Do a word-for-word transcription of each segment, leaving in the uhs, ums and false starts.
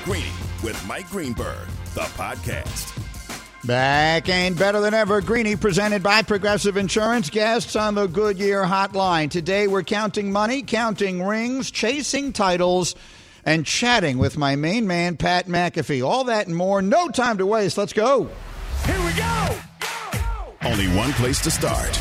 Greeny with Mike Greenberg, the podcast. Back and better than ever. Greeny presented by Progressive Insurance. Guests on the Goodyear Hotline. Today we're counting money, counting rings, chasing titles, and chatting with my main man, Pat McAfee. All that and more. No time to waste. Let's go. Here we go. go, go. Only one place to start.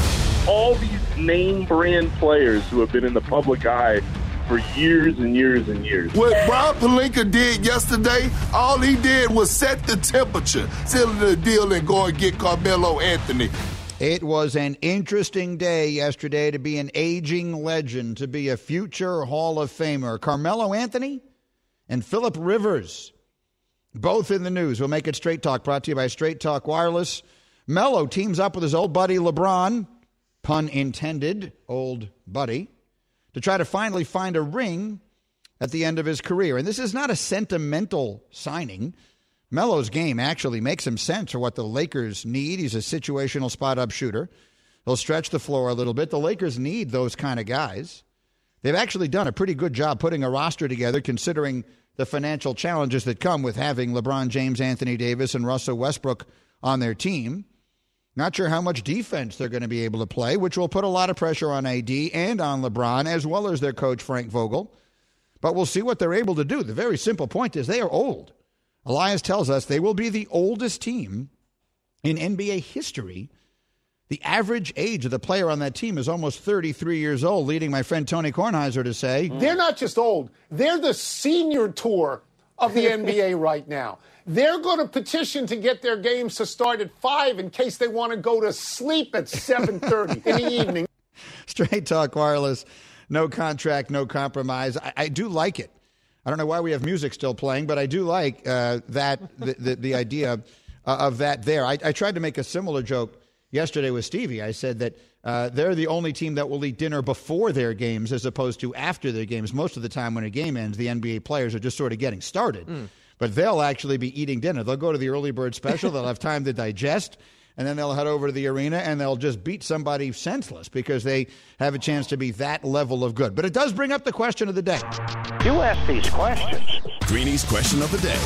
All these name brand players who have been in the public eye for years and years and years. What Rob Pelinka did yesterday, all he did was set the temperature, seal the deal, and go and get Carmelo Anthony. It was an interesting day yesterday to be an aging legend, to be a future Hall of Famer. Carmelo Anthony and Phillip Rivers, both in the news. We'll make it Straight Talk, brought to you by Straight Talk Wireless. Melo teams up with his old buddy LeBron, pun intended, old buddy, to try to finally find a ring at the end of his career. And this is not a sentimental signing. Melo's game actually makes some sense for what the Lakers need. He's a situational spot-up shooter. He'll stretch the floor a little bit. The Lakers need those kind of guys. They've actually done a pretty good job putting a roster together, considering the financial challenges that come with having LeBron James, Anthony Davis, and Russell Westbrook on their team. Not sure how much defense they're going to be able to play, which will put a lot of pressure on A D and on LeBron, as well as their coach, Frank Vogel. But we'll see what they're able to do. The very simple point is they are old. Elias tells us they will be the oldest team in N B A history. The average age of the player on that team is almost thirty-three years old, leading my friend Tony Kornheiser to say, they're not just old. They're the senior tour of the N B A right now. They're going to petition to get their games to start at five in case they want to go to sleep at seven thirty in the evening. Straight Talk Wireless, no contract, no compromise. I, I do like it. I don't know why we have music still playing, but I do like uh, that, the, the, the idea uh, of that there. I, I tried to make a similar joke yesterday with Stevie. I said that uh, they're the only team that will eat dinner before their games as opposed to after their games. Most of the time when a game ends, the N B A players are just sort of getting started. Mm. But they'll actually be eating dinner. They'll go to the early bird special. They'll have time to digest. And then they'll head over to the arena and they'll just beat somebody senseless because they have a chance to be that level of good. But it does bring up the question of the day. You ask these questions. Greeny's question of the day.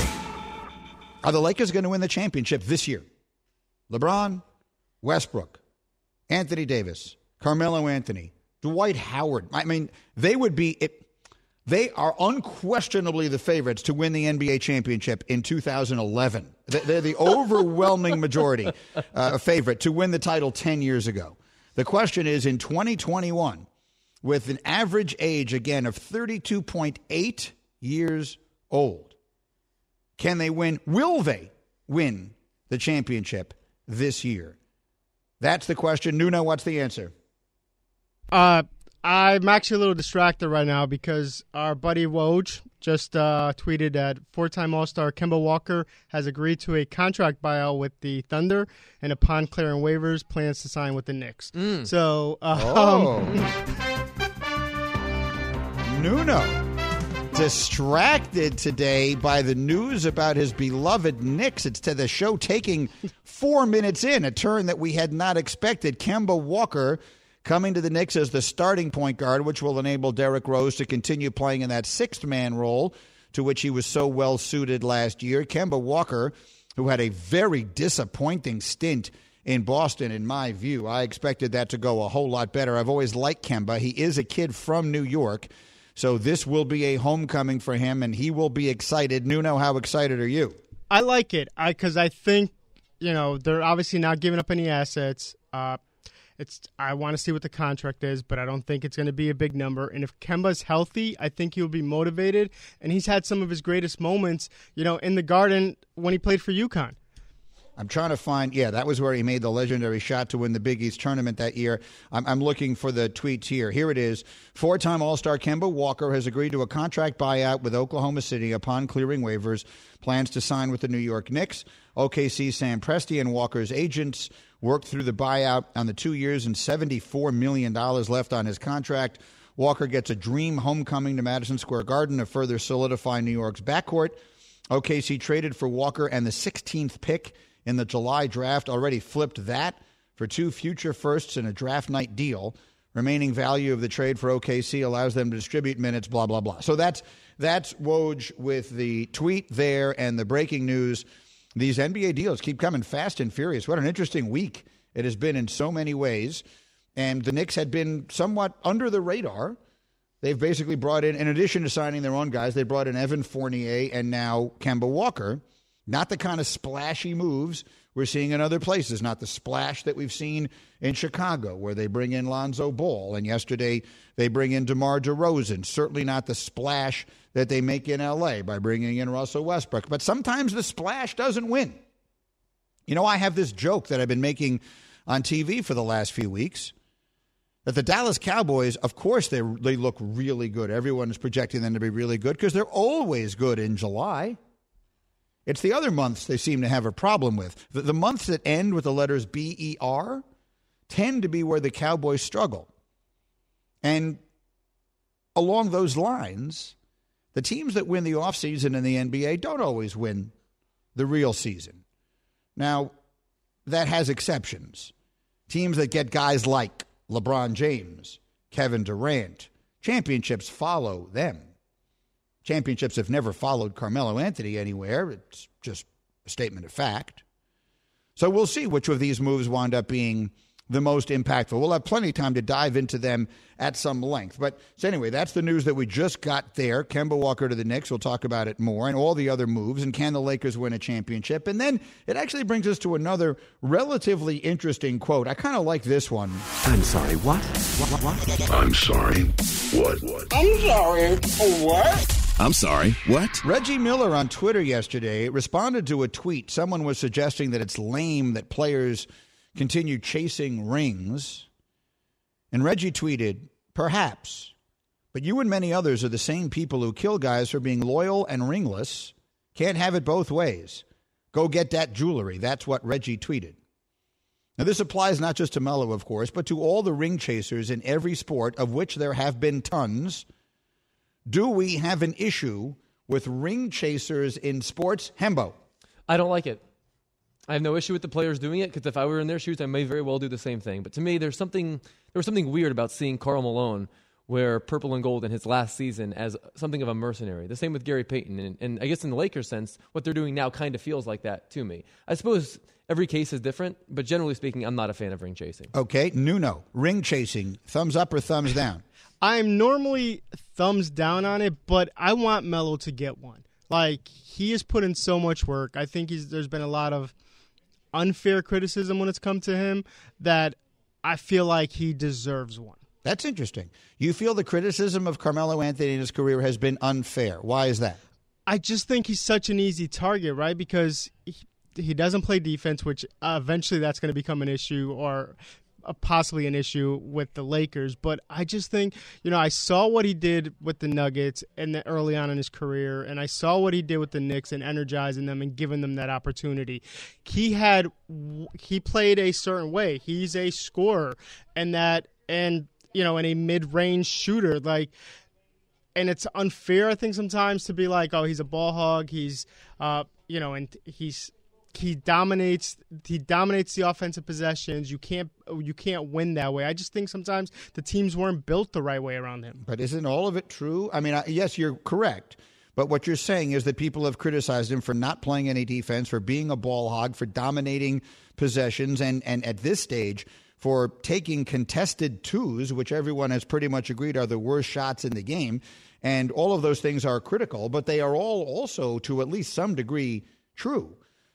Are the Lakers going to win the championship this year? LeBron, Westbrook, Anthony Davis, Carmelo Anthony, Dwight Howard. I mean, they would be... It, They are unquestionably the favorites to win the N B A championship in two thousand eleven. They're the overwhelming majority uh, favorite to win the title ten years ago. The question is, in twenty twenty-one, with an average age, again, of thirty-two point eight years old, can they win? Will they win the championship this year? That's the question. Nuno, what's the answer? Uh... I'm actually a little distracted right now because our buddy Woj just uh, tweeted that four-time All-Star Kemba Walker has agreed to a contract buyout with the Thunder, and upon clearing waivers, plans to sign with the Knicks. Mm. So, uh, oh. um, Nuno, distracted today by the news about his beloved Knicks. It's to the show taking four minutes in, a turn that we had not expected. Kemba Walker coming to the Knicks as the starting point guard, which will enable Derrick Rose to continue playing in that sixth-man role to which he was so well suited last year. Kemba Walker, who had a very disappointing stint in Boston, in my view. I expected that to go a whole lot better. I've always liked Kemba. He is a kid from New York, so this will be a homecoming for him, and he will be excited. Nuno, how excited are you? I like it because I, I think, you know, they're obviously not giving up any assets. Uh It's I want to see what the contract is, but I don't think it's going to be a big number. And if Kemba's healthy, I think he'll be motivated. And he's had some of his greatest moments, you know, in the Garden when he played for UConn. I'm trying to find, yeah, that was where he made the legendary shot to win the Big East tournament that year. I'm, I'm looking for the tweets here. Here it is. Four-time All-Star Kemba Walker has agreed to a contract buyout with Oklahoma City upon clearing waivers. Plans to sign with the New York Knicks. O K C Sam Presti and Walker's agents worked through the buyout on the two years and seventy-four million dollars left on his contract. Walker gets a dream homecoming to Madison Square Garden to further solidify New York's backcourt. O K C traded for Walker and the sixteenth pick in the July draft, already flipped that for two future firsts and a draft night deal Remaining value of the trade for O K C allows them to distribute minutes, blah, blah, blah. So that's that's Woj with the tweet there and the breaking news. These N B A deals keep coming fast and furious. What an interesting week it has been in so many ways. And the Knicks had been somewhat under the radar. They've basically brought in, in addition to signing their own guys, they brought in Evan Fournier and now Kemba Walker. Not the kind of splashy moves we're seeing in other places, not the splash that we've seen in Chicago, where they bring in Lonzo Ball, and yesterday they bring in DeMar DeRozan. Certainly not the splash that they make in L A by bringing in Russell Westbrook. But sometimes the splash doesn't win. You know, I have this joke that I've been making on T V for the last few weeks, that the Dallas Cowboys, of course, they they look really good. Everyone is projecting them to be really good because they're always good in July. It's the other months they seem to have a problem with. The, the months that end with the letters B E R tend to be where the Cowboys struggle. And along those lines, the teams that win the offseason in the N B A don't always win the real season. Now, that has exceptions. Teams that get guys like LeBron James, Kevin Durant, championships follow them. Championships have never followed Carmelo Anthony anywhere. It's just a statement of fact. So we'll see which of these moves wind up being the most impactful. We'll have plenty of time to dive into them at some length. But so anyway, that's the news that we just got there. Kemba Walker to the Knicks. We'll talk about it more and all the other moves. And can the Lakers win a championship? And then it actually brings us to another relatively interesting quote. I kind of like this one. I'm sorry, what? What? What? I'm sorry. What? What? I'm sorry. What? I'm sorry. What? Reggie Miller on Twitter yesterday responded to a tweet. Someone was suggesting that it's lame that players continue chasing rings. And Reggie tweeted, perhaps, but you and many others are the same people who kill guys for being loyal and ringless. Can't have it both ways. Go get that jewelry. That's what Reggie tweeted. Now, this applies not just to Melo, of course, but to all the ring chasers in every sport, of which there have been tons. Do we have an issue with ring chasers in sports? Hembo. I don't like it. I have no issue with the players doing it because if I were in their shoes, I may very well do the same thing. But to me, there's something there was something weird about seeing Karl Malone wear purple and gold in his last season as something of a mercenary. The same with Gary Payton. And, and I guess in the Lakers sense, what they're doing now kind of feels like that to me. I suppose every case is different, but generally speaking, I'm not a fan of ring chasing. Okay, Nuno, ring chasing, thumbs up or thumbs down? I'm normally thumbs down on it, but I want Melo to get one. Like, he has put in so much work. I think he's there's been a lot of unfair criticism when it's come to him that I feel like he deserves one. That's interesting. You feel the criticism of Carmelo Anthony in his career has been unfair. Why is that? I just think he's such an easy target, right? Because he, he doesn't play defense, which uh, eventually that's going to become an issue or uh, possibly an issue with the Lakers. But I just think, you know, I saw what he did with the Nuggets and the, early on in his career, and I saw what he did with the Knicks and energizing them and giving them that opportunity. He had he played a certain way. He's a scorer, and that and you know, and a mid-range shooter, like. And it's unfair, I think, sometimes to be like, oh, he's a ball hog. He's, uh, you know, and he's he dominates he dominates the offensive possessions. You can't you can't win that way. I just think sometimes the teams weren't built the right way around him. But isn't all of it true? I mean, I, yes, you're correct. But what you're saying is that people have criticized him for not playing any defense, for being a ball hog, for dominating possessions, and and at this stage, for taking contested twos, which everyone has pretty much agreed are the worst shots in the game. And all of those things are critical, but they are all also, to at least some degree, true.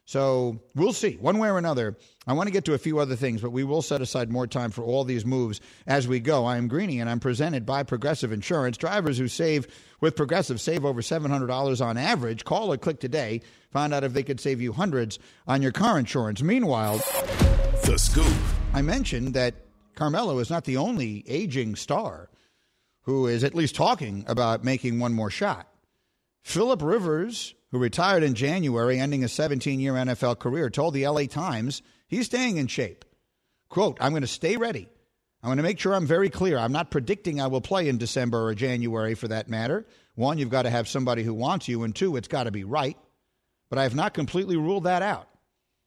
So we'll see. One way or another, I want to get to a few other things, but we will set aside more time for all these moves as we go. I am Greeny, and I'm presented by Progressive Insurance. Drivers who save with Progressive save over seven hundred dollars on average. Call or click today. Find out if they could save you hundreds on your car insurance. Meanwhile, The Scoop. I mentioned that Carmelo is not the only aging star who is at least talking about making one more shot. Philip Rivers, who retired in January, ending a seventeen-year N F L career, told the L A Times he's staying in shape. Quote, I'm going to stay ready. I'm going to make sure I'm very clear. I'm not predicting I will play in December or January for that matter. One, you've got to have somebody who wants you, and two, it's got to be right. But I have not completely ruled that out.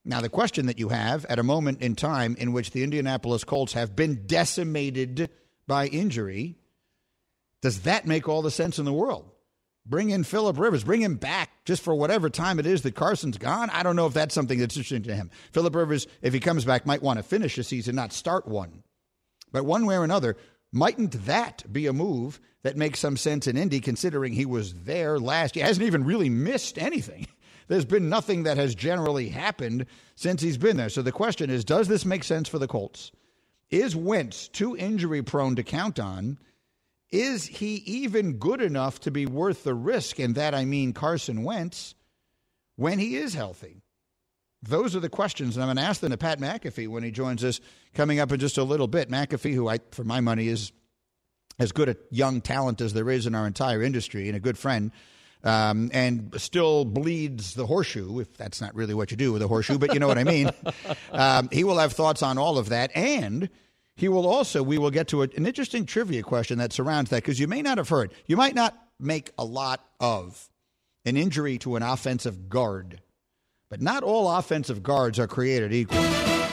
Now, the question that you have at a moment in time in which the Indianapolis Colts have been decimated by injury, does that make all the sense in the world? Bring in Phillip Rivers. Bring him back just for whatever time it is that Carson's gone. I don't know if that's something that's interesting to him. Phillip Rivers, if he comes back, might want to finish the season, not start one. But one way or another, mightn't that be a move that makes some sense in Indy, considering he was there last year? He hasn't even really missed anything. There's been nothing that has generally happened since he's been there. So the question is, does this make sense for the Colts? Is Wentz too injury-prone to count on? Is he even good enough to be worth the risk? And that I mean Carson Wentz when he is healthy. Those are the questions, and I'm going to ask them to Pat McAfee when he joins us coming up in just a little bit. McAfee, who I, for my money, is as good a young talent as there is in our entire industry and a good friend. Um, and still bleeds the horseshoe, if that's not really what you do with a horseshoe, but you know what I mean. Um, he will have thoughts on all of that. And he will also, we will get to a, an interesting trivia question that surrounds that, because you may not have heard. You might not make a lot of an injury to an offensive guard, but not all offensive guards are created equal.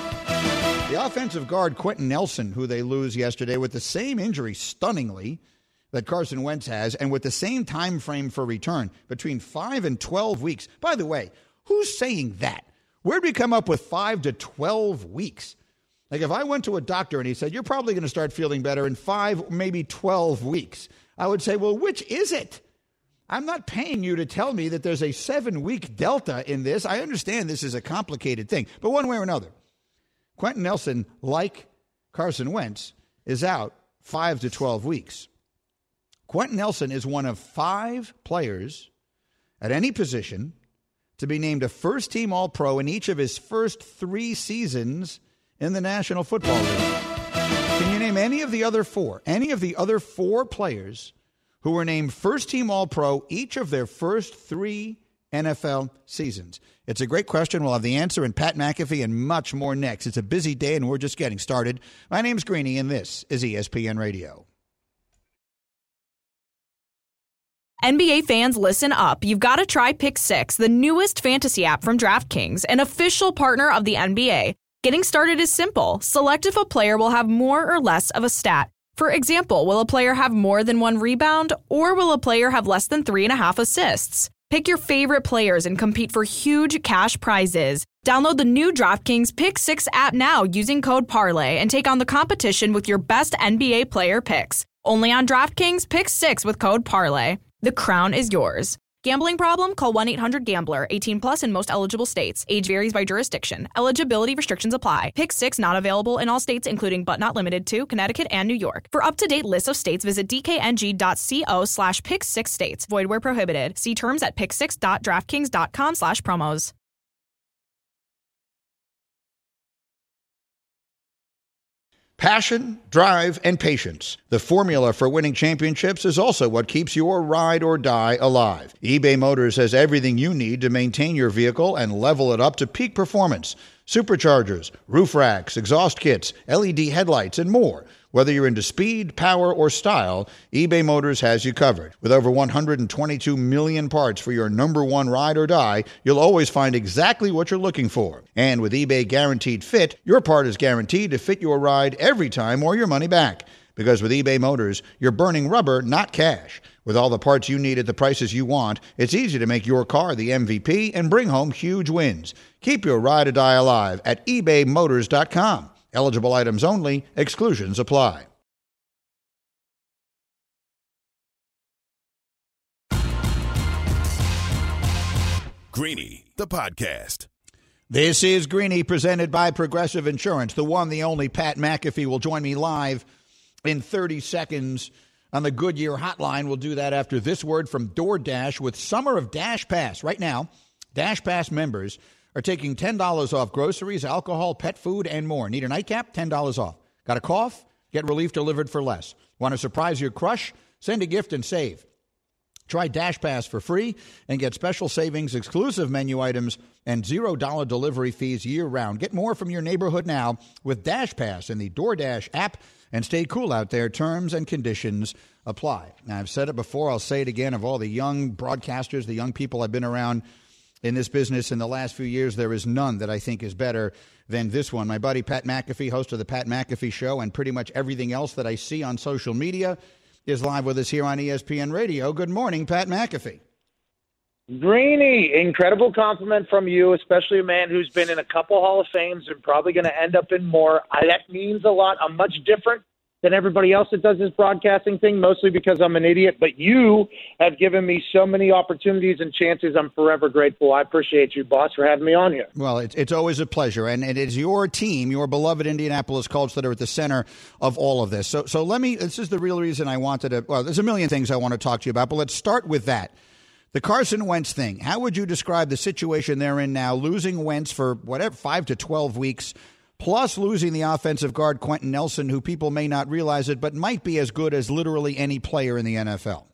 The offensive guard, Quentin Nelson, who they lose yesterday with the same injury, stunningly, that Carson Wentz has, and with the same time frame for return, between five and twelve weeks. By the way, who's saying that? Where'd we come up with five to twelve weeks? Like, if I went to a doctor and he said, you're probably going to start feeling better in five, maybe twelve weeks, I would say, well, which is it? I'm not paying you to tell me that there's a seven-week delta in this. I understand this is a complicated thing, but one way or another, Quentin Nelson, like Carson Wentz, is out five to twelve weeks. Quentin Nelson is one of five players at any position to be named a first-team All-Pro in each of his first three seasons in the National Football League. Can you name any of the other four, any of the other four players who were named first-team All-Pro each of their first three N F L seasons? It's a great question. We'll have the answer and Pat McAfee and much more next. It's a busy day, and we're just getting started. My name's Greeny, and this is E S P N Radio. N B A fans, listen up. You've got to try Pick Six, the newest fantasy app from DraftKings, an official partner of the N B A. Getting started is simple. Select if a player will have more or less of a stat. For example, will a player have more than one rebound, or will a player have less than three and a half assists? Pick your favorite players and compete for huge cash prizes. Download the new DraftKings Pick Six app now using code Parlay and take on the competition with your best N B A player picks. Only on DraftKings Pick Six with code Parlay. The crown is yours. Gambling problem? Call one eight hundred gambler. eighteen plus in most eligible states. Age varies by jurisdiction. Eligibility restrictions apply. Pick Six not available in all states, including but not limited to Connecticut and New York. For up-to-date lists of states, visit dkng.co slash pick six states. Void where prohibited. See terms at pick six dot draftkings dot com slash promos. Passion, drive, and patience. The formula for winning championships is also what keeps your ride or die alive. eBay Motors has everything you need to maintain your vehicle and level it up to peak performance. Superchargers, roof racks, exhaust kits, L E D headlights, and more. Whether you're into speed, power, or style, eBay Motors has you covered. With over one hundred twenty-two million parts for your number one ride or die, you'll always find exactly what you're looking for. And with eBay Guaranteed Fit, your part is guaranteed to fit your ride every time or your money back. Because with eBay Motors, you're burning rubber, not cash. With all the parts you need at the prices you want, it's easy to make your car the M V P and bring home huge wins. Keep your ride or die alive at ebay motors dot com. Eligible items only. Exclusions apply. Greeny, the podcast. This is Greeny, presented by Progressive Insurance. The one, the only Pat McAfee will join me live in thirty seconds on the Goodyear hotline. We'll do that after this word from DoorDash with Summer of Dash Pass. Right now, Dash Pass members are taking ten dollars off groceries, alcohol, pet food, and more. Need a nightcap? ten dollars off. Got a cough? Get relief delivered for less. Want to surprise your crush? Send a gift and save. Try Dash Pass for free and get special savings, exclusive menu items, and zero dollar delivery fees year-round. Get more from your neighborhood now with Dash Pass in the DoorDash app, and stay cool out there. Terms and conditions apply. Now, I've said it before. I'll say it again. Of all the young broadcasters, the young people I've been around in this business in the last few years, there is none that I think is better than this one. My buddy Pat McAfee, host of the Pat McAfee Show, and pretty much everything else that I see on social media, is live with us here on E S P N Radio. Good morning, Pat McAfee. Greeny, incredible compliment from you, especially a man who's been in a couple Hall of Fames and probably going to end up in more. I, that means a lot. I'm much different than everybody else that does this broadcasting thing, mostly because I'm an idiot. But you have given me so many opportunities and chances. I'm forever grateful. I appreciate you, boss, for having me on here. Well, it's, it's always a pleasure. And it is your team, your beloved Indianapolis Colts, that are at the center of all of this. So, so let me – this is the real reason I wanted to – well, there's a million things I want to talk to you about, but let's start with that. The Carson Wentz thing. How would you describe the situation they're in now, losing Wentz for whatever, five to twelve weeks – plus losing the offensive guard, Quentin Nelson, who people may not realize it, but might be as good as literally any player in the N F L?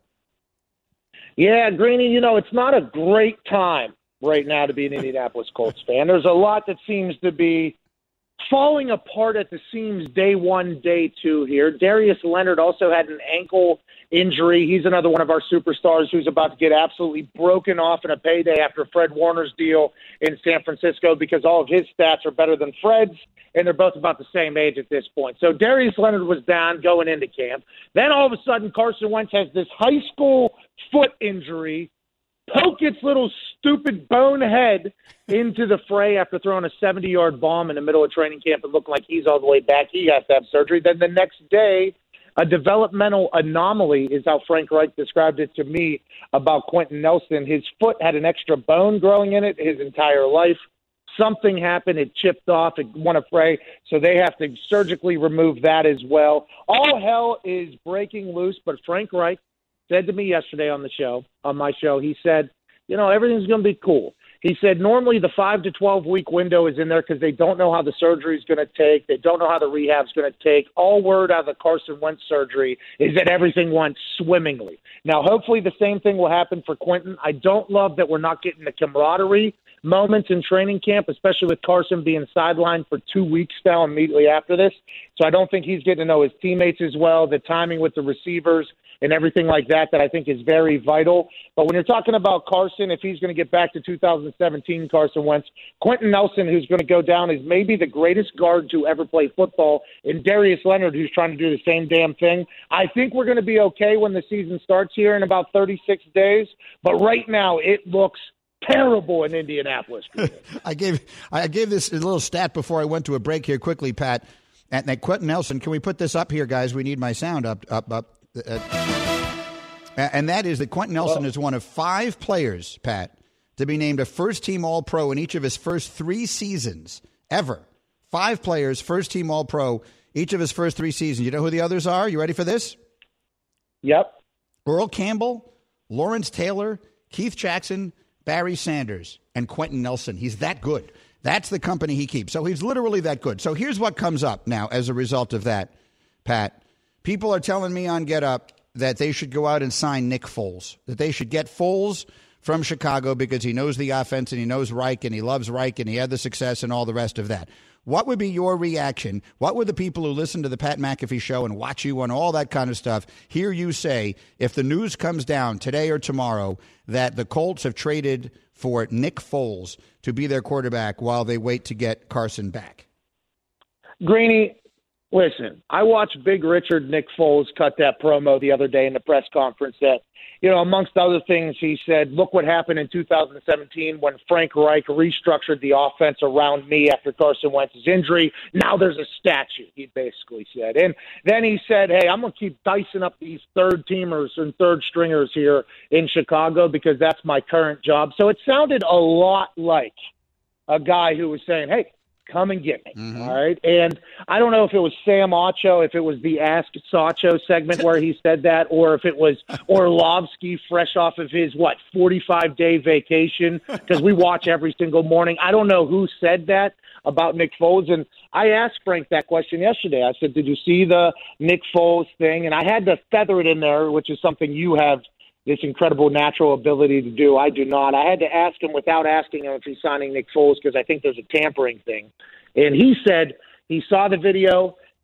Yeah, Greeny, you know, it's not a great time right now to be an Indianapolis Colts fan. There's a lot that seems to be falling apart at the seams day one, day two here. Darius Leonard also had an ankle injury. He's another one of our superstars who's about to get absolutely broken off in a payday after Fred Warner's deal in San Francisco because all of his stats are better than Fred's, and they're both about the same age at this point. So Darius Leonard was down going into camp. Then all of a sudden Carson Wentz has this high school foot injury, poke its little stupid bonehead into the fray after throwing a seventy-yard bomb in the middle of training camp and looked like he's all the way back. He has to have surgery. Then the next day, a developmental anomaly is how Frank Reich described it to me about Quentin Nelson. His foot had an extra bone growing in it his entire life. Something happened. It chipped off. It won a fray. So they have to surgically remove that as well. All hell is breaking loose, but Frank Reich said to me yesterday on the show, on my show, he said, you know, everything's going to be cool. He said normally the five to twelve week window is in there because they don't know how the surgery is going to take. They don't know how the rehab is going to take. All word out of the Carson Wentz surgery is that everything went swimmingly. Now, hopefully the same thing will happen for Quentin. I don't love that we're not getting the camaraderie moments in training camp, especially with Carson being sidelined for two weeks now immediately after this. So I don't think he's getting to know his teammates as well, the timing with the receivers and everything like that, that I think is very vital. But when you're talking about Carson, if he's going to get back to two thousand seventeen Carson Wentz, Quentin Nelson, who's going to go down, is maybe the greatest guard to ever play football, and Darius Leonard, who's trying to do the same damn thing. I think we're going to be okay when the season starts here in about thirty-six days, but right now it looks terrible in Indianapolis. I gave I gave this a little stat before I went to a break here quickly, Pat. And that Quentin Nelson, can we put this up here, guys? We need my sound up, up, up. Uh, and that is that Quentin Nelson is one of five players, Pat, to be named a first-team All-Pro in each of his first three seasons ever. Five players, first-team All-Pro, each of his first three seasons. You know who the others are? You ready for this? Yep. Earl Campbell, Lawrence Taylor, Keith Jackson, Barry Sanders, and Quentin Nelson. He's that good. That's the company he keeps. So he's literally that good. So here's what comes up now as a result of that, Pat. People are telling me on Get Up that they should go out and sign Nick Foles, that they should get Foles from Chicago because he knows the offense and he knows Reich and he loves Reich and he had the success and all the rest of that. What would be your reaction? What would the people who listen to the Pat McAfee Show and watch you and all that kind of stuff hear you say if the news comes down today or tomorrow that the Colts have traded for Nick Foles to be their quarterback while they wait to get Carson back? Greeny, listen, I watched Big Richard Nick Foles cut that promo the other day in the press conference that, you know, amongst other things, he said, look what happened in two thousand seventeen when Frank Reich restructured the offense around me after Carson Wentz's injury. Now there's a statue, he basically said. And then he said, hey, I'm going to keep dicing up these third teamers and third stringers here in Chicago because that's my current job. So it sounded a lot like a guy who was saying, hey, come and get me, mm-hmm. all right? And I don't know if it was Sam Acho, if it was the Ask Sacho segment where he said that, or if it was Orlovsky fresh off of his, what, forty-five day vacation, because we watch every single morning. I don't know who said that about Nick Foles, and I asked Frank that question yesterday. I said, did you see the Nick Foles thing? And I had to feather it in there, which is something you have this incredible natural ability to do. I do not. I had to ask him without asking him if he's signing Nick Foles because I think there's a tampering thing. And he said he saw the video. He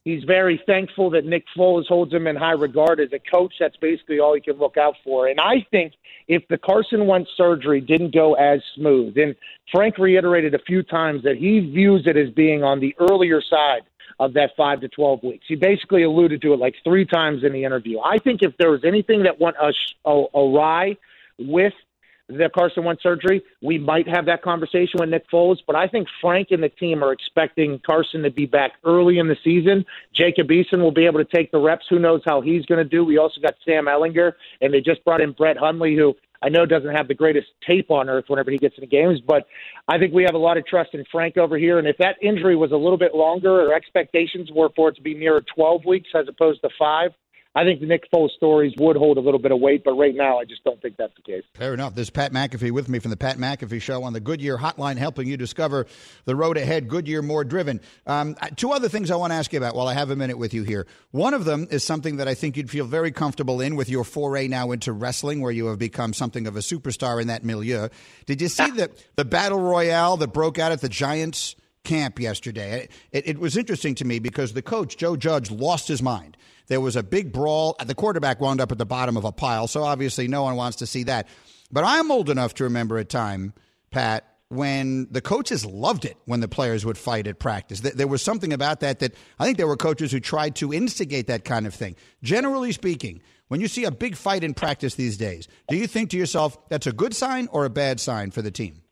He's very thankful that Nick Foles holds him in high regard as a coach. That's basically all he can look out for. And I think if the Carson Wentz surgery didn't go as smooth, and Frank reiterated a few times that he views it as being on the earlier side of that five to twelve weeks. He basically alluded to it like three times in the interview. I think if there was anything that went awry with the Carson Wentz surgery, we might have that conversation with Nick Foles. But I think Frank and the team are expecting Carson to be back early in the season. Jacob Eason will be able to take the reps. Who knows how he's going to do? We also got Sam Ehlinger, and they just brought in Brett Hundley, who I know doesn't have the greatest tape on earth whenever he gets into games, but I think we have a lot of trust in Frank over here. And if that injury was a little bit longer, or expectations were for it to be nearer twelve weeks as opposed to five, I think the Nick Foles stories would hold a little bit of weight, but right now I just don't think that's the case. Fair enough. This is Pat McAfee with me from the Pat McAfee Show on the Goodyear Hotline, helping you discover the road ahead. Goodyear, more driven. Um, two other things I want to ask you about while I have a minute with you here. One of them is something that I think you'd feel very comfortable in with your foray now into wrestling, where you have become something of a superstar in that milieu. Did you see the, the battle royale that broke out at the Giants camp yesterday? It, it was interesting to me because the coach, Joe Judge, lost his mind. There was a big brawl. The quarterback wound up at the bottom of a pile, so obviously no one wants to see that. But I'm old enough to remember a time, Pat, when the coaches loved it when the players would fight at practice. There was something about that that I think there were coaches who tried to instigate that kind of thing. Generally speaking, when you see a big fight in practice these days, do you think to yourself that's a good sign or a bad sign for the team?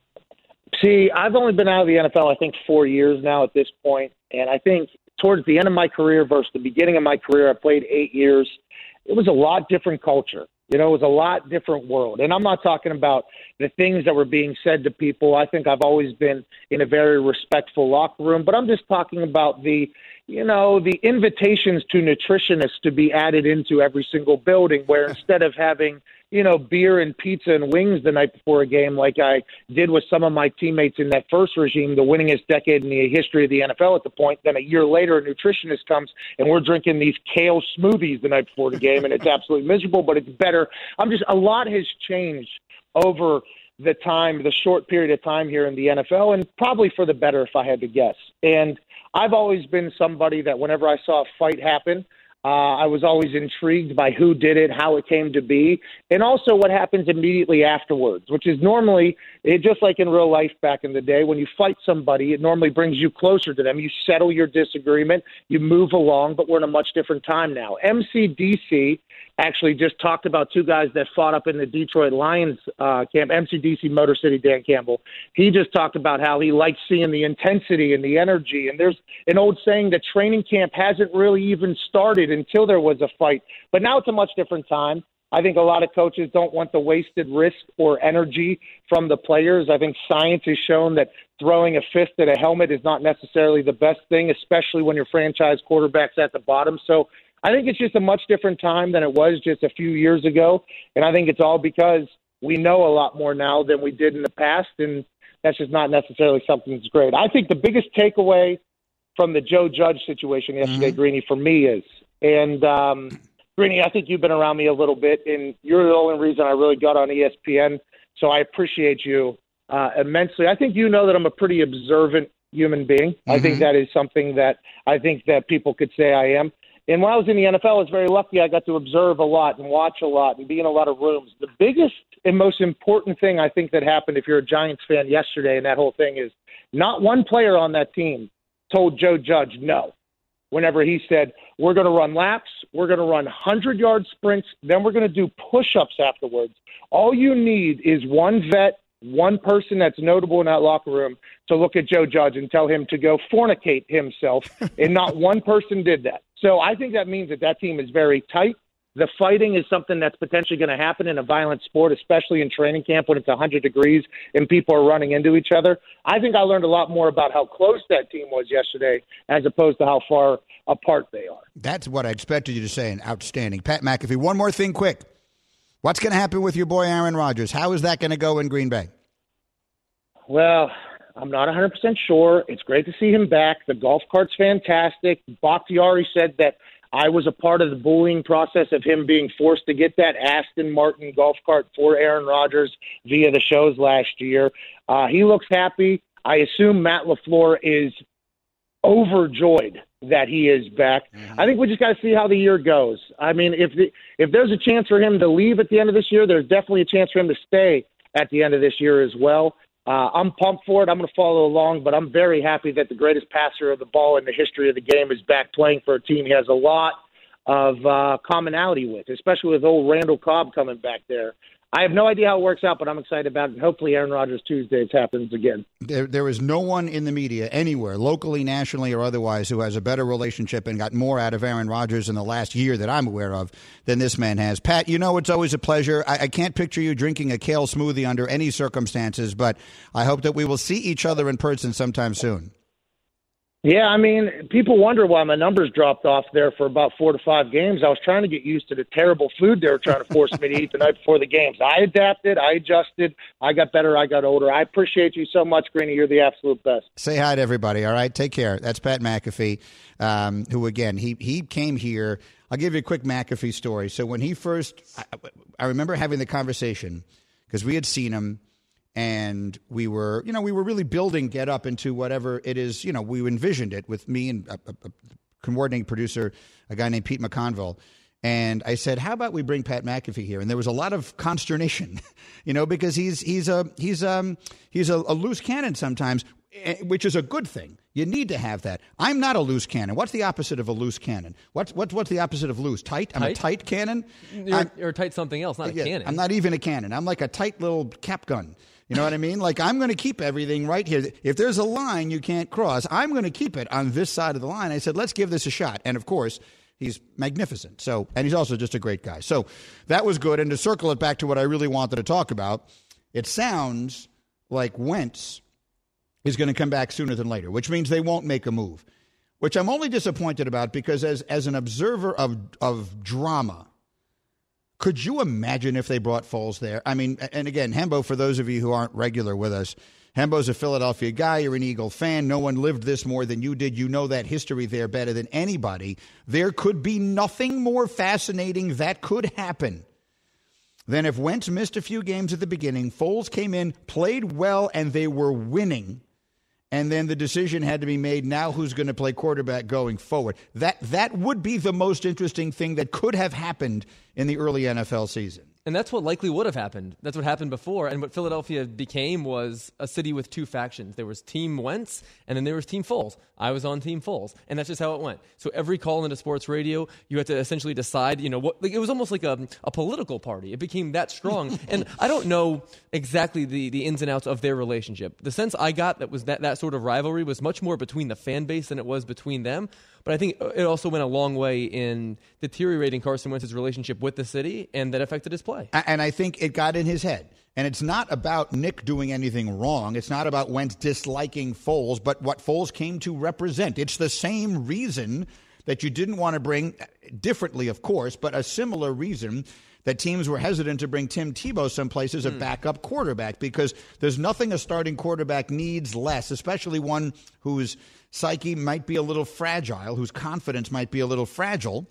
See, I've only been out of the N F L, I think, four years now at this point, and I think towards the end of my career versus the beginning of my career, I played eight years. It was a lot different culture. You know, it was a lot different world. And I'm not talking about the things that were being said to people. I think I've always been in a very respectful locker room. But I'm just talking about the, you know, the invitations to nutritionists to be added into every single building, where instead of having, you know, beer and pizza and wings the night before a game like I did with some of my teammates in that first regime, the winningest decade in the history of the N F L at the point, then a year later a nutritionist comes and we're drinking these kale smoothies the night before the game, and it's absolutely miserable, but it's better. I'm just, a lot has changed over the time, the short period of time here in the N F L, and probably for the better if I had to guess. And I've always been somebody that whenever I saw a fight happen, Uh, I was always intrigued by who did it, how it came to be, and also what happens immediately afterwards, which is normally, it, just like in real life back in the day, when you fight somebody, it normally brings you closer to them. You settle your disagreement, you move along, but we're in a much different time now. M C D C actually just talked about two guys that fought up in the Detroit Lions uh, camp, M C D C Motor City, Dan Campbell. He just talked about how he likes seeing the intensity and the energy, and there's an old saying that training camp hasn't really even started until there was a fight. But now it's a much different time. I think a lot of coaches don't want the wasted risk or energy from the players. I think science has shown that throwing a fist at a helmet is not necessarily the best thing, especially when your franchise quarterback's at the bottom. So I think it's just a much different time than it was just a few years ago. And I think it's all because we know a lot more now than we did in the past. And that's just not necessarily something that's great. I think the biggest takeaway from the Joe Judge situation yesterday, mm-hmm. Greeny, for me is, and um, Greeny, I think you've been around me a little bit, and you're the only reason I really got on E S P N, so I appreciate you uh, immensely. I think you know that I'm a pretty observant human being. Mm-hmm. I think that is something that I think that people could say I am. And when I was in the N F L, I was very lucky. I got to observe a lot and watch a lot and be in a lot of rooms. The biggest and most important thing I think that happened if you're a Giants fan yesterday and that whole thing is not one player on that team told Joe Judge no. Whenever he said, we're going to run laps, we're going to run hundred-yard sprints, then we're going to do push-ups afterwards. All you need is one vet, one person that's notable in that locker room to look at Joe Judge and tell him to go fornicate himself, and not one person did that. So I think that means that that team is very tight. The fighting is something that's potentially going to happen in a violent sport, especially in training camp when it's one hundred degrees and people are running into each other. I think I learned a lot more about how close that team was yesterday as opposed to how far apart they are. That's what I expected you to say, and outstanding. Pat McAfee, one more thing quick. What's going to happen with your boy Aaron Rodgers? How is that going to go in Green Bay? Well, I'm not one hundred percent sure. It's great to see him back. The golf cart's fantastic. Bakhtiari said that I was a part of the bullying process of him being forced to get that Aston Martin golf cart for Aaron Rodgers via the shows last year. Uh, he looks happy. I assume Matt LaFleur is overjoyed that he is back. Mm-hmm. I think we just got to see how the year goes. I mean, if the, if there's a chance for him to leave at the end of this year, there's definitely a chance for him to stay at the end of this year as well. Uh, I'm pumped for it. I'm going to follow along, but I'm very happy that the greatest passer of the ball in the history of the game is back playing for a team he has a lot of uh, commonality with, especially with old Randall Cobb coming back there. I have no idea how it works out, but I'm excited about it. Hopefully Aaron Rodgers Tuesdays happens again. There, there is no one in the media anywhere, locally, nationally, or otherwise, who has a better relationship and got more out of Aaron Rodgers in the last year that I'm aware of than this man has. Pat, you know it's always a pleasure. I, I can't picture you drinking a kale smoothie under any circumstances, but I hope that we will see each other in person sometime soon. Yeah, I mean, people wonder why my numbers dropped off there for about four to five games. I was trying to get used to the terrible food they were trying to force me to eat the night before the games. I adapted. I adjusted. I got better. I got older. I appreciate you so much, Greeny. You're the absolute best. Say hi to everybody, all right? Take care. That's Pat McAfee, um, who, again, he, he came here. I'll give you a quick McAfee story. So when he first I, – I remember having the conversation because we had seen him. And we were, you know, we were really building Get Up into whatever it is, you know, we envisioned it with me and a, a, a coordinating producer, a guy named Pete McConville. And I said, how about we bring Pat McAfee here? And there was a lot of consternation, you know, because he's he's a he's um he's a, a loose cannon sometimes, which is a good thing. You need to have that. I'm not a loose cannon. What's the opposite of a loose cannon? What's what's what's the opposite of loose? Tight? I'm tight? a tight cannon. You're, you're tight something else, not a yeah, cannon. I'm not even a cannon. I'm like a tight little cap gun. You know what I mean? Like, I'm going to keep everything right here. If there's a line you can't cross, I'm going to keep it on this side of the line. I said, let's give this a shot. And, of course, he's magnificent. So, and he's also just a great guy. So that was good. And to circle it back to what I really wanted to talk about, it sounds like Wentz is going to come back sooner than later, which means they won't make a move, which I'm only disappointed about because as as an observer of of drama, could you imagine if they brought Foles there? I mean, and again, Hembo, for those of you who aren't regular with us, Hembo's a Philadelphia guy. You're an Eagle fan. No one lived this more than you did. You know that history there better than anybody. There could be nothing more fascinating that could happen than if Wentz missed a few games at the beginning, Foles came in, played well, and they were winning. And then the decision had to be made, now who's going to play quarterback going forward. That that would be the most interesting thing that could have happened in the early N F L season. And that's what likely would have happened. That's what happened before. And what Philadelphia became was a city with two factions. There was Team Wentz, and then there was Team Foles. I was on Team Foles, and that's just how it went. So every call into sports radio, you had to essentially decide, you know, what. Like, it was almost like a, a political party. It became that strong. And I don't know exactly the, the ins and outs of their relationship. The sense I got that was that, that sort of rivalry was much more between the fan base than it was between them. But I think it also went a long way in deteriorating Carson Wentz's relationship with the city, and that affected his play. And I think it got in his head. And it's not about Nick doing anything wrong. It's not about Wentz disliking Foles, but what Foles came to represent. It's the same reason that you didn't want to bring, differently, of course, but a similar reason that teams were hesitant to bring Tim Tebow someplace as a mm. backup quarterback, because there's nothing a starting quarterback needs less, especially one whose psyche might be a little fragile, whose confidence might be a little fragile,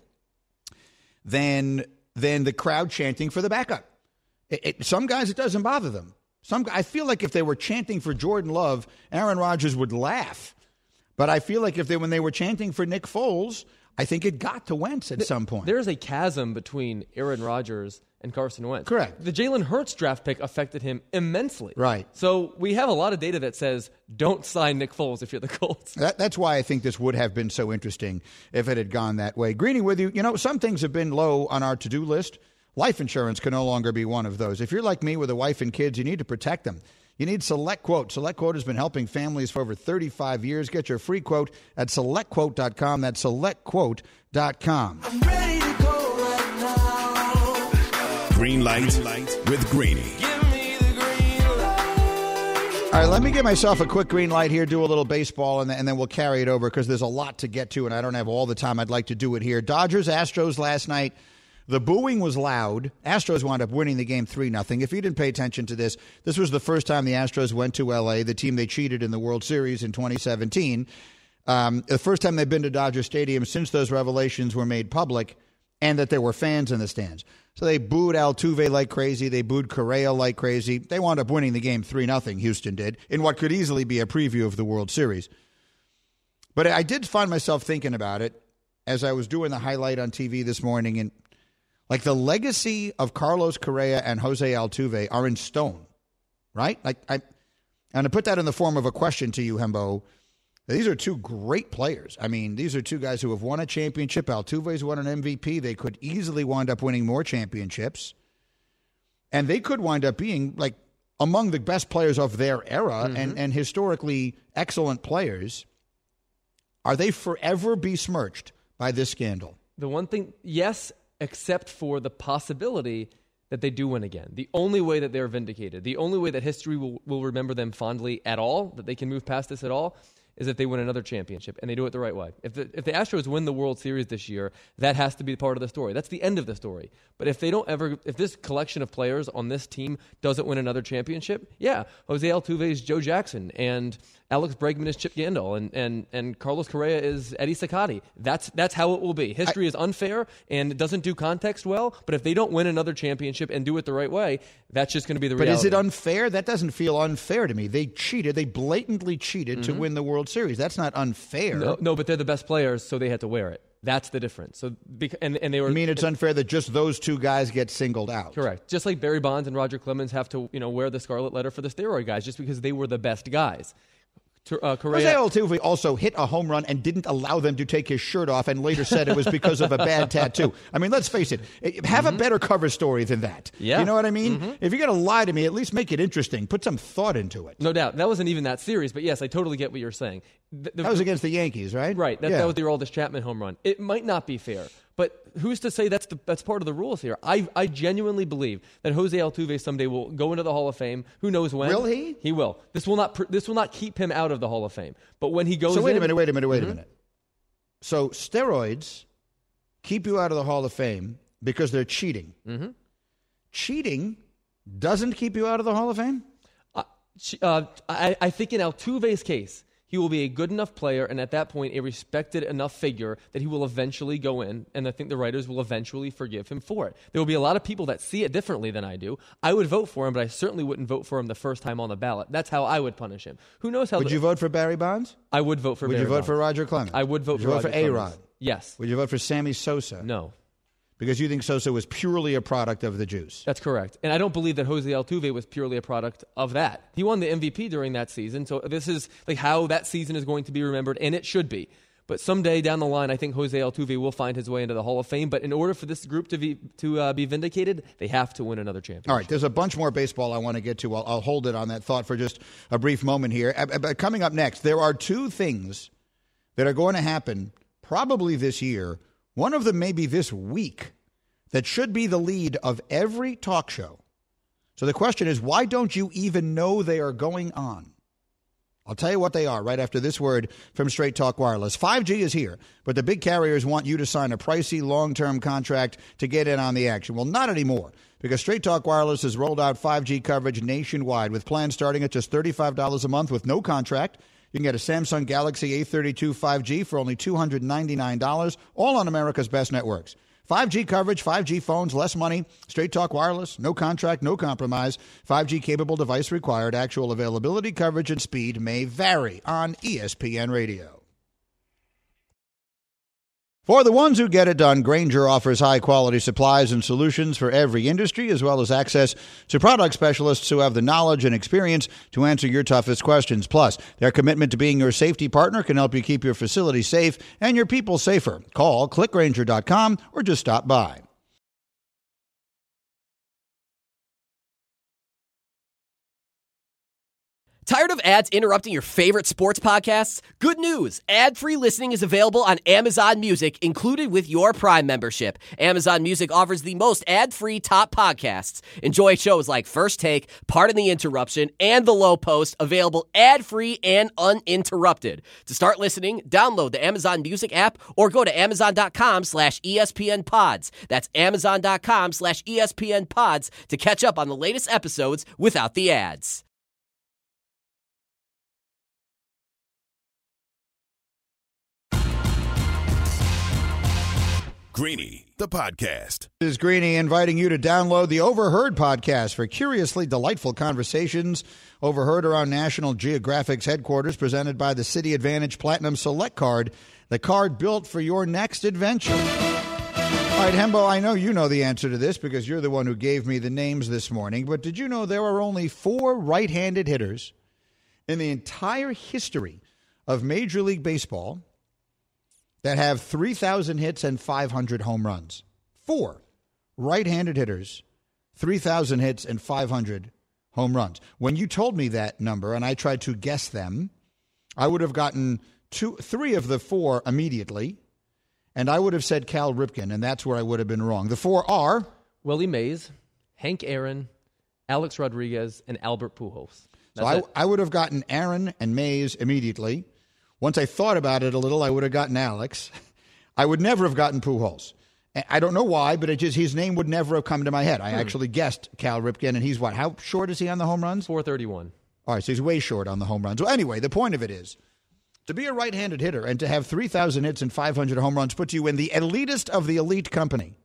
than, than the crowd chanting for the backup. It, it, some guys, it doesn't bother them. Some, I feel like if they were chanting for Jordan Love, Aaron Rodgers would laugh. But I feel like if they, when they were chanting for Nick Foles, I think it got to Wentz at some point. There's a chasm between Aaron Rodgers and Carson Wentz. Correct. The Jalen Hurts draft pick affected him immensely. Right. So we have a lot of data that says don't sign Nick Foles if you're the Colts. That, that's why I think this would have been so interesting if it had gone that way. Greeny with you. You know, some things have been low on our to-do list. Life insurance can no longer be one of those. If you're like me with a wife and kids, you need to protect them. You need SelectQuote. SelectQuote has been helping families for over thirty-five years. Get your free quote at select quote dot com. That's select quote dot com. I'm ready to go right now. Green light with Greeny. Give me the green light. All right, let me give myself a quick green light here, do a little baseball, and then, and then we'll carry it over because there's a lot to get to, and I don't have all the time I'd like to do it here. Dodgers, Astros last night. The booing was loud. Astros wound up winning the game three nothing. If you didn't pay attention to this, this was the first time the Astros went to L A, the team they cheated in the World Series in twenty seventeen. Um, the first time they've been to Dodger Stadium since those revelations were made public, and that there were fans in the stands. So they booed Altuve like crazy. They booed Correa like crazy. They wound up winning the game three nothing, Houston did, in what could easily be a preview of the World Series. But I did find myself thinking about it as I was doing the highlight on T V this morning. And like the legacy of Carlos Correa and Jose Altuve are in stone, right? Like I, and to put that in the form of a question to you, Hembo, these are two great players. I mean, these are two guys who have won a championship. Altuve's won an M V P. They could easily wind up winning more championships. And they could wind up being like among the best players of their era mm-hmm. and, and historically excellent players. Are they forever besmirched by this scandal? The one thing, yes, except for the possibility that they do win again. The only way that they're vindicated, the only way that history will, will remember them fondly at all, that they can move past this at all, is if they win another championship, and they do it the right way. If the, if the Astros win the World Series this year, that has to be part of the story. That's the end of the story. But if they don't ever, if this collection of players on this team doesn't win another championship, yeah, Jose Altuve is Joe Jackson, and Alex Bregman is Chip Gandil, and and and Carlos Correa is Eddie Saccati. That's that's how it will be. History I, is unfair, and it doesn't do context well, but if they don't win another championship and do it the right way, that's just going to be the reality. But is it unfair? That doesn't feel unfair to me. They cheated. They blatantly cheated mm-hmm. to win the World Series. That's not unfair. No, no, but they're the best players, so they had to wear it. That's the difference. So, and and they were. You mean it's unfair that just those two guys get singled out? Correct. Just like Barry Bonds and Roger Clemens have to, you know, wear the scarlet letter for the steroid guys, just because they were the best guys. Uh, Correa. Jose Altuve also hit a home run and didn't allow them to take his shirt off, and later said it was because of a bad tattoo. I mean, let's face it. Have mm-hmm. a better cover story than that. Yeah. You know what I mean? Mm-hmm. If you're going to lie to me, at least make it interesting. Put some thought into it. No doubt. That wasn't even that serious, but yes, I totally get what you're saying. The, the, that was against the Yankees, right? Right. That, yeah. that was the Aroldis Chapman home run. It might not be fair, but who's to say that's the, that's part of the rules here? I, I genuinely believe that Jose Altuve someday will go into the Hall of Fame. Who knows when? Will he? He will. This will not this will not keep him out of the Hall of Fame. But when he goes So wait in, a minute, wait a minute, wait mm-hmm. a minute. So steroids keep you out of the Hall of Fame because they're cheating. Mm-hmm. Cheating doesn't keep you out of the Hall of Fame? Uh, uh, I, I think in Altuve's case, he will be a good enough player, and at that point, a respected enough figure that he will eventually go in, and I think the writers will eventually forgive him for it. There will be a lot of people that see it differently than I do. I would vote for him, but I certainly wouldn't vote for him the first time on the ballot. That's how I would punish him. Who knows how... Would the, you vote for Barry Bonds? I would vote for would Barry Bonds. Would you vote Bonds. for Roger Clemens? I would vote would for you Roger vote for Clemens. A-Rod? Yes. Would you vote for Sammy Sosa? No. Because you think Sosa was purely a product of the juice. That's correct. And I don't believe that Jose Altuve was purely a product of that. He won the M V P during that season, so this is like how that season is going to be remembered, and it should be. But someday down the line, I think Jose Altuve will find his way into the Hall of Fame. But in order for this group to be to uh, be vindicated, they have to win another championship. All right, there's a bunch more baseball I want to get to. I'll, I'll hold it on that thought for just a brief moment here. Uh, but coming up next, there are two things that are going to happen probably this year. One of them may be this week. That should be the lead of every talk show. So the question is, why don't you even know they are going on? I'll tell you what they are right after this word from Straight Talk Wireless. five G is here, but the big carriers want you to sign a pricey long-term contract to get in on the action. Well, not anymore, because Straight Talk Wireless has rolled out five G coverage nationwide with plans starting at just thirty-five dollars a month with no contract. You can get a Samsung Galaxy A thirty-two five G for only two hundred ninety-nine dollars, all on America's best networks. five G coverage, five G phones, less money, Straight Talk Wireless, no contract, no compromise, five G capable device required, actual availability, coverage, and speed may vary on E S P N Radio. For the ones who get it done, Grainger offers high-quality supplies and solutions for every industry, as well as access to product specialists who have the knowledge and experience to answer your toughest questions. Plus, their commitment to being your safety partner can help you keep your facility safe and your people safer. Call click grainger dot com or just stop by. Tired of ads interrupting your favorite sports podcasts? Good news! Ad-free listening is available on Amazon Music, included with your Prime membership. Amazon Music offers the most ad-free top podcasts. Enjoy shows like First Take, Pardon the Interruption, and The Low Post, available ad-free and uninterrupted. To start listening, download the Amazon Music app or go to amazon.com slash ESPN pods. That's amazon.com slash ESPN pods to catch up on the latest episodes without the ads. Greeny the podcast. This is Greeny inviting you to download the Overheard podcast for curiously delightful conversations overheard around National Geographic's headquarters, presented by the City Advantage Platinum Select Card, the card built for your next adventure. All right, Hembo, I know you know the answer to this because you're the one who gave me the names this morning, but did you know there are only four right-handed hitters in the entire history of Major League Baseball that have three thousand hits and five hundred home runs? Four right-handed hitters, three thousand hits and five hundred home runs. When you told me that number and I tried to guess them, I would have gotten two, three of the four immediately, and I would have said Cal Ripken, and that's where I would have been wrong. The four are Willie Mays, Hank Aaron, Alex Rodriguez, and Albert Pujols. That's so I, I would have gotten Aaron and Mays immediately. Once I thought about it a little, I would have gotten Alex. I would never have gotten Pujols. I don't know why, but it just his name would never have come to my head. I hmm. actually guessed Cal Ripken, and he's what? How short is he on the home runs? four thirty-one. All right, so he's way short on the home runs. Well, anyway, the point of it is, to be a right-handed hitter and to have three thousand hits and five hundred home runs puts you in the elitist of the elite company.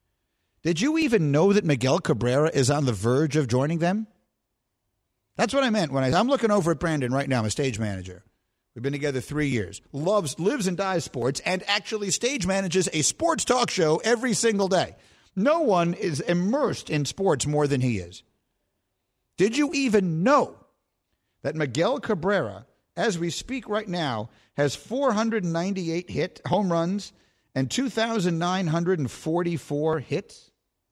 Did you even know that Miguel Cabrera is on the verge of joining them? That's what I meant when I, I'm looking over at Brandon right now. I'm a stage manager. We've been together three years. Loves, lives and dies sports, and actually stage manages a sports talk show every single day. No one is immersed in sports more than he is. Did you even know that Miguel Cabrera, as we speak right now, has four hundred ninety-eight hit home runs and two thousand nine hundred forty-four hits?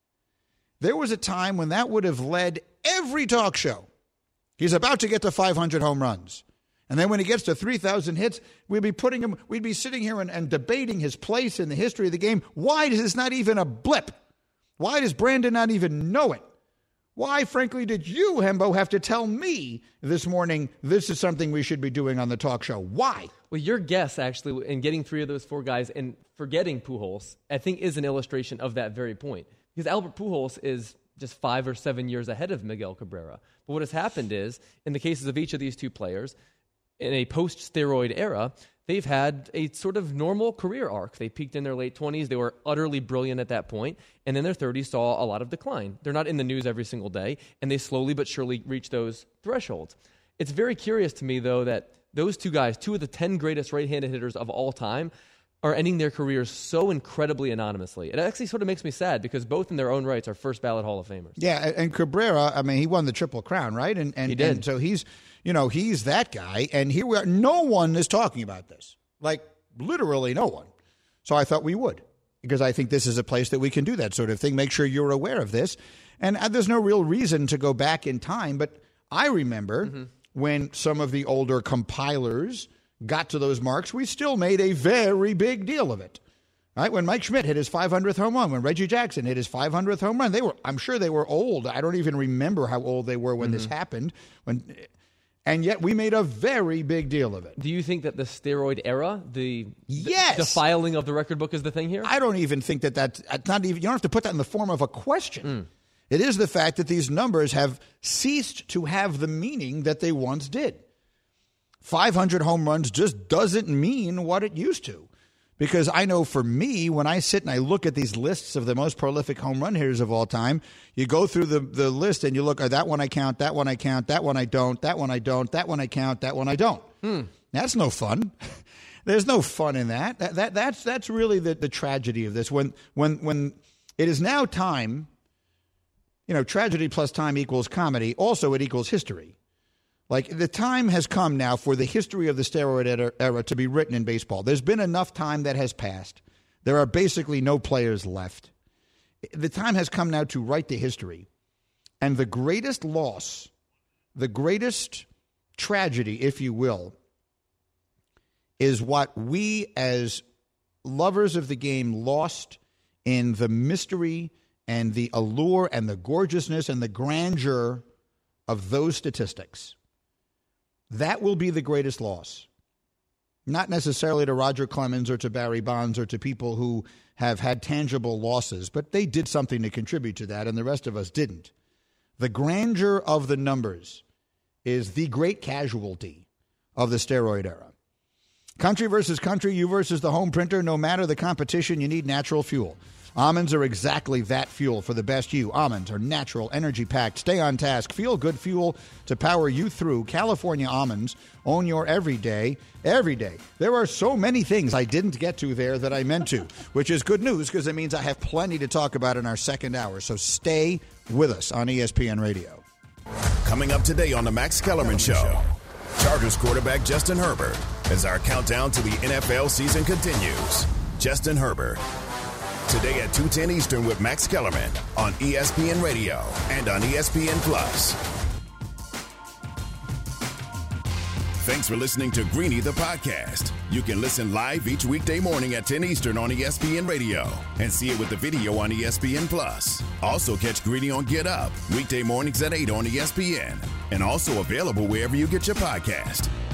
There was a time when that would have led every talk show. He's about to get to five hundred home runs. And then when he gets to three thousand hits, we'd be putting him, we'd be sitting here and, and debating his place in the history of the game. Why is this not even a blip? Why does Brandon not even know it? Why, frankly, did you, Hembo, have to tell me this morning this is something we should be doing on the talk show? Why? Well, your guess, actually, in getting three of those four guys and forgetting Pujols, I think is an illustration of that very point. Because Albert Pujols is just five or seven years ahead of Miguel Cabrera. But what has happened is, in the cases of each of these two players, in a post-steroid era, they've had a sort of normal career arc. They peaked in their late twenties. They were utterly brilliant at that point. And then their thirties saw a lot of decline. They're not in the news every single day, and they slowly but surely reach those thresholds. It's very curious to me, though, that those two guys, two of the ten greatest right-handed hitters of all time, are ending their careers so incredibly anonymously. It actually sort of makes me sad because both in their own rights are first-ballot Hall of Famers. Yeah, and Cabrera, I mean, he won the Triple Crown, right? And, and he did. And so he's, you know, he's that guy, and here we are. No one is talking about this. Like, literally no one. So I thought we would, because I think this is a place that we can do that sort of thing. Make sure you're aware of this. And uh, there's no real reason to go back in time, but I remember mm-hmm. when some of the older compilers got to those marks, we still made a very big deal of it. Right? When Mike Schmidt hit his five hundredth home run, when Reggie Jackson hit his five hundredth home run, they were, I'm sure they were old. I don't even remember how old they were when mm-hmm. this happened. When, and yet we made a very big deal of it. Do you think that the steroid era, the yes. defiling of the record book is the thing here? I don't even think that that's not even, you don't have to put that in the form of a question. Mm. It is the fact that these numbers have ceased to have the meaning that they once did. five hundred home runs just doesn't mean what it used to. Because I know for me, when I sit and I look at these lists of the most prolific home run hitters of all time, you go through the, the list and you look, oh, that one I count, that one I count, that one I don't, that one I don't, that one I count, that one I don't. Hmm. That's no fun. There's no fun in that. That, that that's that's really the, the tragedy of this. When when when it is now time, you know, tragedy plus time equals comedy. Also, it equals history. Like, the time has come now for the history of the steroid era to be written in baseball. There's been enough time that has passed. There are basically no players left. The time has come now to write the history. And the greatest loss, the greatest tragedy, if you will, is what we as lovers of the game lost in the mystery and the allure and the gorgeousness and the grandeur of those statistics. That will be the greatest loss. Not necessarily to Roger Clemens or to Barry Bonds or to people who have had tangible losses, but they did something to contribute to that, and the rest of us didn't. The grandeur of the numbers is the great casualty of the steroid era. Country versus country, you versus the home printer. No matter the competition, you need natural fuel. Almonds are exactly that fuel for the best you. Almonds are natural, energy-packed, stay on task, feel-good fuel to power you through. California almonds own your everyday, every day. There are so many things I didn't get to there that I meant to, which is good news because it means I have plenty to talk about in our second hour. So stay with us on E S P N Radio. Coming up today on the Max Kellerman Show, Chargers quarterback Justin Herbert as our countdown to the N F L season continues. Justin Herbert. Today at two ten Eastern with Max Kellerman on E S P N Radio and on E S P N Plus. Thanks for listening to Greeny the podcast. You can listen live each weekday morning at ten Eastern on E S P N Radio and see it with the video on E S P N Plus. Also catch Greeny on Get Up weekday mornings at eight on E S P N and also available wherever you get your podcast.